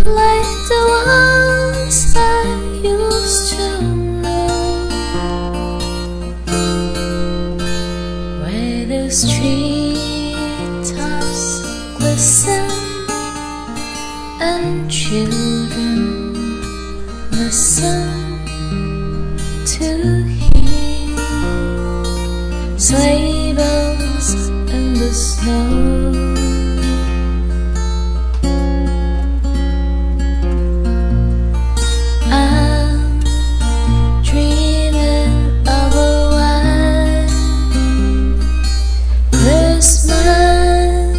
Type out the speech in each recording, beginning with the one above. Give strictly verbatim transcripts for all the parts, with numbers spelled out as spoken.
like the ones I used to know, where the treetops glisten and children listen to hear sleigh bells in the snow. I'm dreaming of a white Christmas,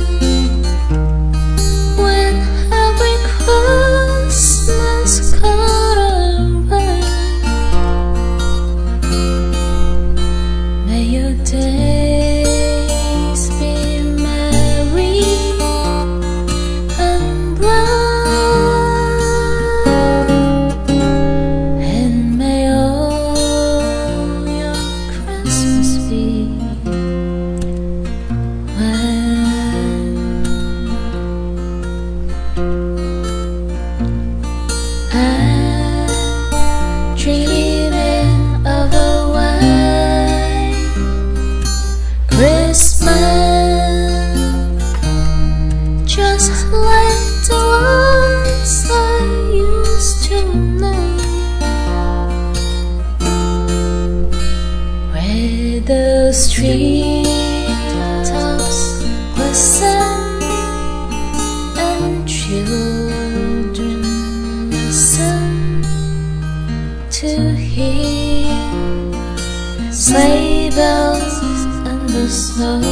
when every Christmas card arrives. May your days be merry and bright, and may all your Christmas be white. I'm dreaming of a white Christmas, just like the ones I used to know, where the treetops glisten and children listen to hear sleigh bells in the snow.